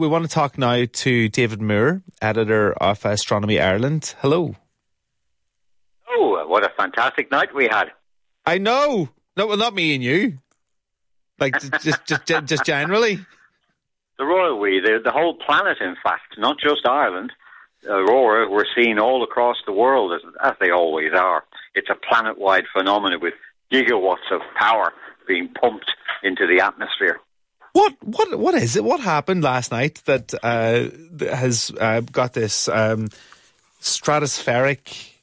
We want to talk now to David Moore, editor of Astronomy Ireland. Hello. Oh, what a fantastic night we had. I know. No, well, not me and you. Like, just generally. The royal we, the whole planet, in fact, not just Ireland. Aurora, we're seeing all across the world, as they always are. It's a planet-wide phenomenon with gigawatts of power being pumped into the atmosphere. What is it? What happened last night that has got this stratospheric?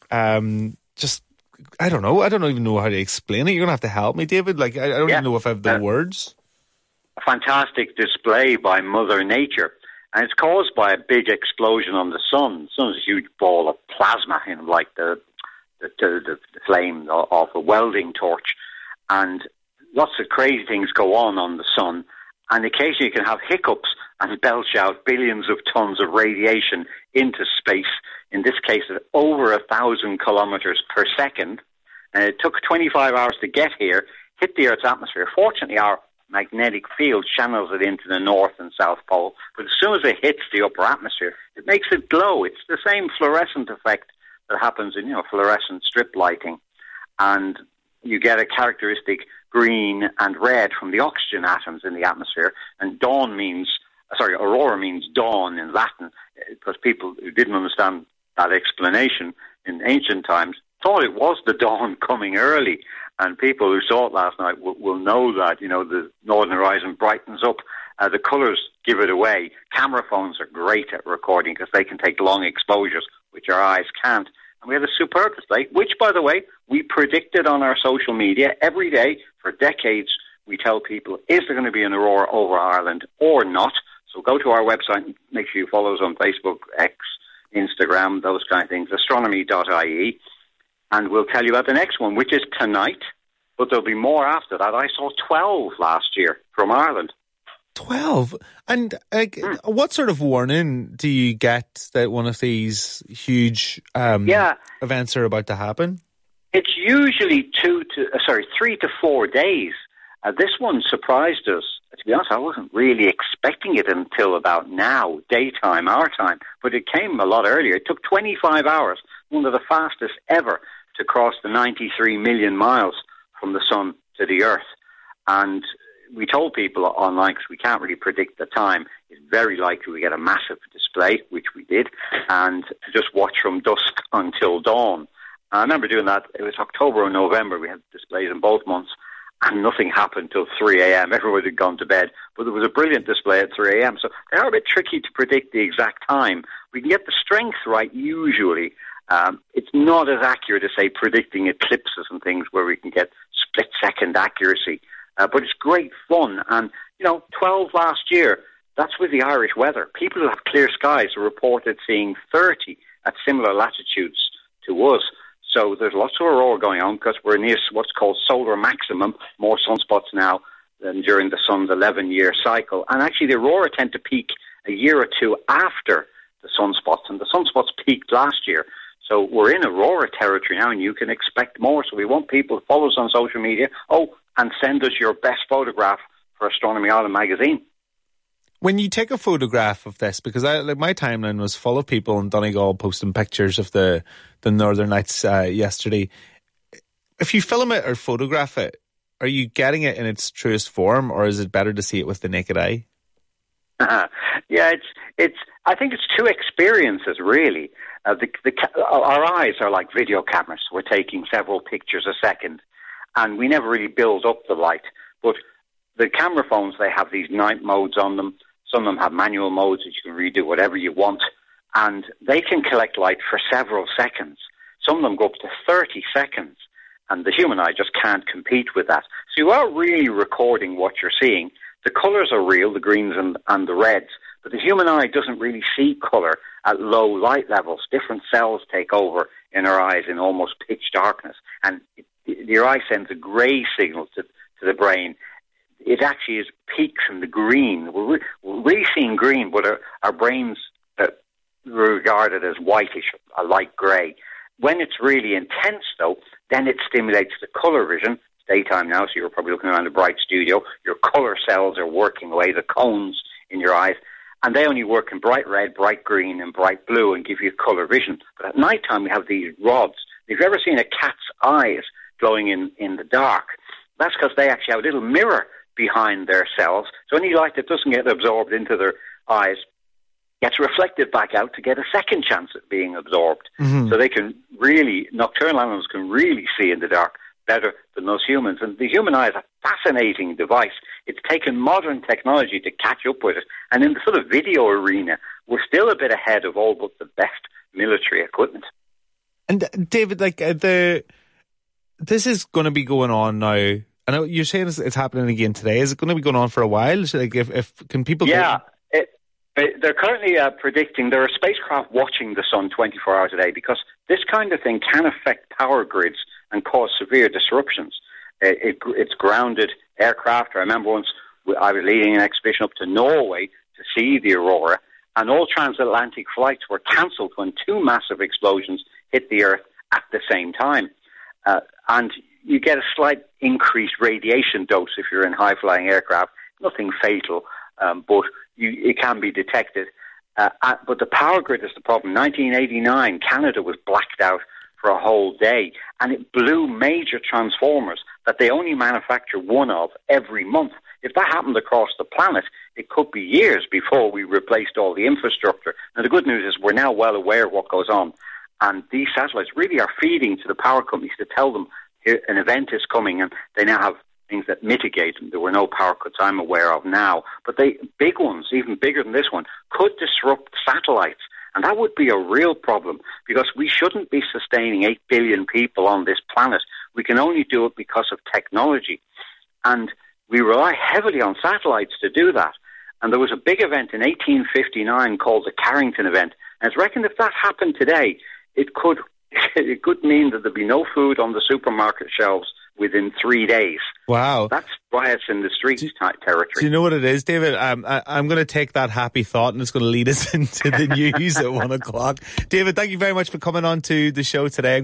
I don't know. I don't even know how to explain it. You're gonna have to help me, David. Like I don't even know if I have the words. A fantastic display by Mother Nature, and it's caused by a big explosion on the sun. The sun is a huge ball of plasma, like the flame of a welding torch, and lots of crazy things go on the sun. And occasionally you can have hiccups and belch out billions of tons of radiation into space. In this case, at over 1,000 kilometers per second. And it took 25 hours to get here, hit the Earth's atmosphere. Fortunately, our magnetic field channels it into the North and South Pole. But as soon as it hits the upper atmosphere, it makes it glow. It's the same fluorescent effect that happens in, fluorescent strip lighting. And you get a characteristic green and red from the oxygen atoms in the atmosphere. And aurora means dawn in Latin, because people who didn't understand that explanation in ancient times thought it was the dawn coming early. And people who saw it last night will know that, the northern horizon brightens up. The colours give it away. Camera phones are great at recording because they can take long exposures, which our eyes can't. And we had a superb display, which, by the way, we predicted on our social media every day for decades. We tell people, is there going to be an aurora over Ireland or not? So go to our website and make sure you follow us on Facebook, X, Instagram, those kind of things, astronomy.ie. And we'll tell you about the next one, which is tonight. But there'll be more after that. I saw 12 last year from Ireland. 12? And what sort of warning do you get that one of these huge events are about to happen? It's usually 3 to 4 days. This one surprised us. To be honest, I wasn't really expecting it until about now, daytime, our time. But it came a lot earlier. It took 25 hours, one of the fastest ever, to cross the 93 million miles from the sun to the Earth. And we told people online, because we can't really predict the time, it's very likely we get a massive display, which we did, and just watch from dusk until dawn. I remember doing that. It was October or November. We had displays in both months, and nothing happened till 3 a.m. Everybody had gone to bed, but there was a brilliant display at 3 a.m. So they are a bit tricky to predict the exact time. We can get the strength right usually. It's not as accurate as, say, predicting eclipses and things where we can get split-second accuracy. But it's great fun. And, 12 last year, that's with the Irish weather. People who have clear skies are reported seeing 30 at similar latitudes to us. So there's lots of aurora going on because we're near what's called solar maximum, more sunspots now than during the sun's 11-year cycle. And actually, the aurora tend to peak a year or two after the sunspots. And the sunspots peaked last year. So we're in aurora territory now, and you can expect more. So we want people to follow us on social media. And send us your best photograph for Astronomy Ireland magazine. When you take a photograph of this, because my timeline was full of people in Donegal posting pictures of the Northern Lights yesterday. If you film it or photograph it, are you getting it in its truest form, or is it better to see it with the naked eye? Yeah, it's. I think it's two experiences, really. Our eyes are like video cameras. We're taking several pictures a second. And we never really build up the light. But the camera phones, they have these night modes on them. Some of them have manual modes that you can redo whatever you want. And they can collect light for several seconds. Some of them go up to 30 seconds. And the human eye just can't compete with that. So you are really recording what you're seeing. The colours are real, the greens and the reds. But the human eye doesn't really see colour at low light levels. Different cells take over in our eyes in almost pitch darkness. And your eye sends a grey signal to the brain. It actually is peaks in the green. We're really seeing green, but our brains regard it as whitish, a light grey. When it's really intense, though, then it stimulates the colour vision. It's daytime now, so you're probably looking around a bright studio. Your colour cells are working away, the cones in your eyes, And they only work in bright red, bright green, and bright blue and give you colour vision. But at night time, we have these rods. If you've ever seen a cat's eyes glowing in the dark, that's because they actually have a little mirror behind their cells. So any light that doesn't get absorbed into their eyes gets reflected back out to get a second chance at being absorbed. Mm-hmm. So they can really, nocturnal animals can really see in the dark better than those humans. And the human eye is a fascinating device. It's taken modern technology to catch up with it. And in the sort of video arena, we're still a bit ahead of all but the best military equipment. And David, this is going to be going on now. I know you're saying it's happening again today. Is it going to be going on for a while? Can people? Yeah, they're currently predicting there are spacecraft watching the sun 24 hours a day, because this kind of thing can affect power grids and cause severe disruptions. It's grounded aircraft. I remember once I was leading an expedition up to Norway to see the aurora, and all transatlantic flights were cancelled when two massive explosions hit the Earth at the same time. And you get a slight increased radiation dose if you're in high-flying aircraft. Nothing fatal, but it can be detected. But the power grid is the problem. 1989, Canada was blacked out for a whole day, and it blew major transformers that they only manufacture one of every month. If that happened across the planet, it could be years before we replaced all the infrastructure. Now, the good news is we're now well aware of what goes on, and these satellites really are feeding to the power companies to tell them an event is coming, and they now have things that mitigate them. There were no power cuts I'm aware of now, but big ones, even bigger than this one, could disrupt satellites. And that would be a real problem, because we shouldn't be sustaining 8 billion people on this planet. We can only do it because of technology. And we rely heavily on satellites to do that. And there was a big event in 1859 called the Carrington event. And it's reckoned if that happened today, it could mean that there'd be no food on the supermarket shelves within 3 days. Wow. That's riots in the streets territory. Do you know what it is, David? I'm going to take that happy thought, and it's going to lead us into the news at 1 o'clock. David, thank you very much for coming on to the show today.